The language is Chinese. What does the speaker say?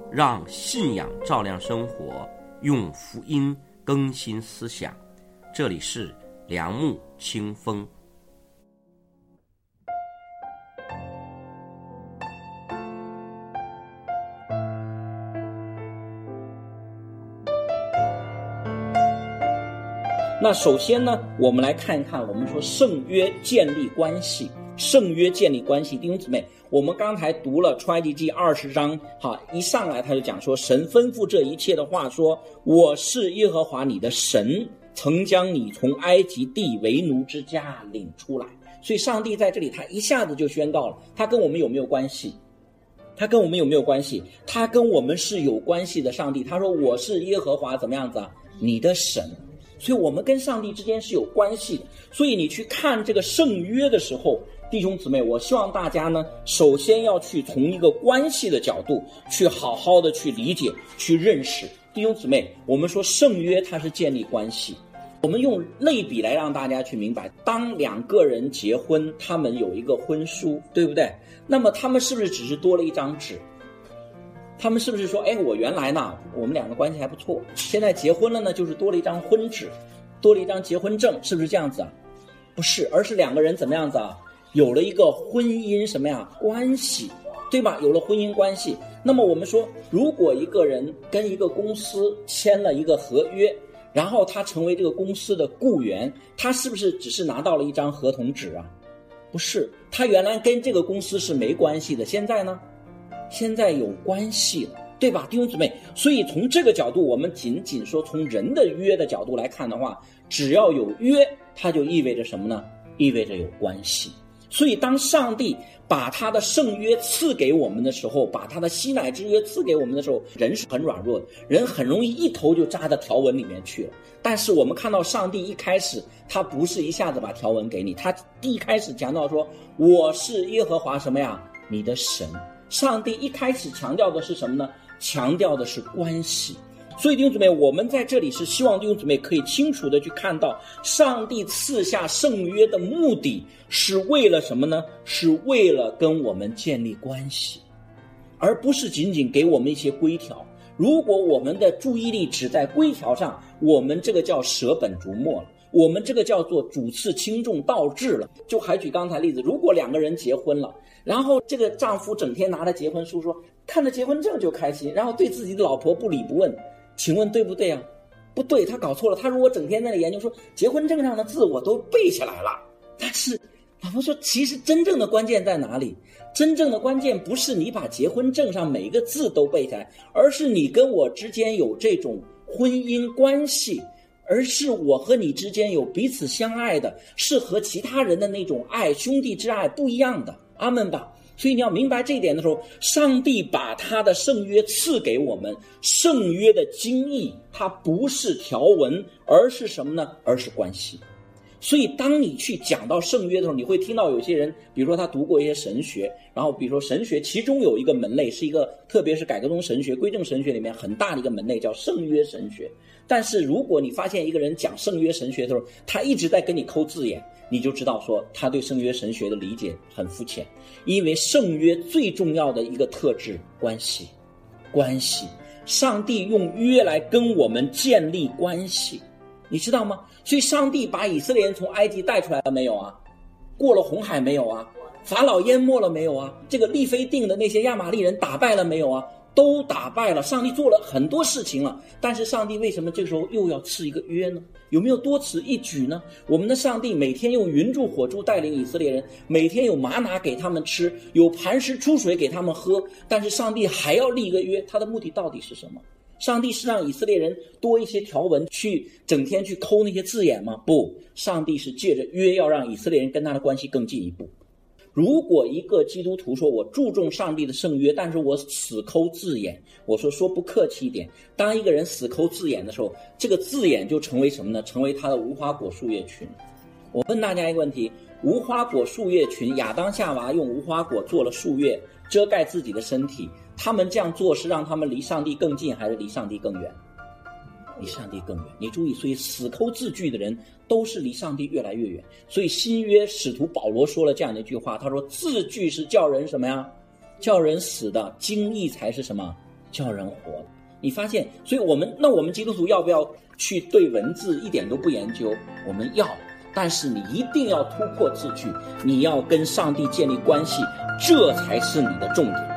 让信仰照亮生活，用福音更新思想。这里是良木清风。 那首先呢，我们来看一看，我们说圣约建立关系，圣约建立关系。弟兄姊妹，我们刚才读了出埃及记20章，一上来他就讲说，神吩咐这一切的话说，我是耶和华你的神，曾将你从埃及地为奴之家领出来。所以上帝在这里他一下子就宣告了，他跟我们有没有关系？他跟我们有没有关系？他跟我们是有关系的。上帝他说，我是耶和华怎么样子啊？你的神。所以我们跟上帝之间是有关系的。所以你去看这个圣约的时候，弟兄姊妹，我希望大家呢，首先要去从一个关系的角度去好好的去理解，去认识。弟兄姊妹，我们说圣约它是建立关系，我们用类比来让大家去明白，当两个人结婚，他们有一个婚书，对不对？那么他们是不是只是多了一张纸？他们是不是说，我原来呢，我们两个关系还不错，现在结婚了呢，就是多了一张婚纸，多了一张结婚证，是不是这样子啊？不是，而是两个人怎么样子啊？有了一个婚姻什么呀？关系，对吧？有了婚姻关系。那么我们说，如果一个人跟一个公司签了一个合约，然后他成为这个公司的雇员，他是不是只是拿到了一张合同纸啊？不是，他原来跟这个公司是没关系的，现在呢？现在有关系了，对吧，弟兄姊妹？所以从这个角度，我们仅仅说从人的约的角度来看的话，只要有约，它就意味着什么呢？意味着有关系。所以当上帝把他的圣约赐给我们的时候，把他的西乃之约赐给我们的时候，人是很软弱的，人很容易一头就扎到条文里面去了。但是我们看到上帝一开始他不是一下子把条文给你，他一开始讲到说，我是耶和华什么呀？你的神。上帝一开始强调的是什么呢？强调的是关系。所以弟兄姊妹，我们在这里是希望弟兄姊妹可以清楚的去看到，上帝赐下圣约的目的是为了什么呢？是为了跟我们建立关系，而不是仅仅给我们一些规条。如果我们的注意力只在规条上，我们这个叫舍本逐末了，我们这个叫做主次轻重倒置了。就还举刚才例子，如果两个人结婚了，然后这个丈夫整天拿着结婚书说，看着结婚证就开心，然后对自己的老婆不理不问，请问对不对啊？不对，他搞错了。他如果整天在那研究说结婚证上的字我都背下来了，但是老婆说，其实真正的关键在哪里？真正的关键不是你把结婚证上每一个字都背下来，而是你跟我之间有这种婚姻关系，而是我和你之间有彼此相爱的，是和其他人的那种爱，兄弟之爱不一样的。阿们吧。所以你要明白这一点的时候，上帝把他的圣约赐给我们，圣约的精义它不是条文，而是什么呢？而是关系。所以当你去讲到圣约的时候，你会听到有些人，比如说他读过一些神学，然后比如说神学其中有一个门类是一个，特别是改革宗神学、归正神学里面很大的一个门类叫圣约神学。但是如果你发现一个人讲圣约神学的时候，他一直在跟你抠字眼，你就知道说他对圣约神学的理解很肤浅。因为圣约最重要的一个特质，关系。上帝用约来跟我们建立关系，你知道吗？所以上帝把以色列人从埃及带出来了没有啊？过了红海没有啊？法老淹没了没有啊？这个利非定的那些亚玛力人打败了没有啊？都打败了。上帝做了很多事情了，但是上帝为什么这个时候又要赐一个约呢？有没有多此一举呢？我们的上帝每天用云柱火柱带领以色列人，每天有玛拿给他们吃，有磐石出水给他们喝，但是上帝还要立一个约，他的目的到底是什么？上帝是让以色列人多一些条文去整天去抠那些字眼吗？不，上帝是借着约要让以色列人跟他的关系更进一步。如果一个基督徒说我注重上帝的圣约，但是我死抠字眼，我说不客气一点，当一个人死抠字眼的时候，这个字眼就成为什么呢？成为他的无花果树叶群。我问大家一个问题，无花果树叶群，亚当夏娃用无花果做了树叶遮盖自己的身体，他们这样做是让他们离上帝更近还是离上帝更远？离上帝更远。你注意，所以死抠字句的人都是离上帝越来越远。所以新约使徒保罗说了这样的一句话，他说字句是叫人什么呀？叫人死的，经义才是什么？ 叫人活。你发现，所以我们基督徒要不要去对文字一点都不研究？我们要，但是你一定要突破字句，你要跟上帝建立关系，这才是你的重点。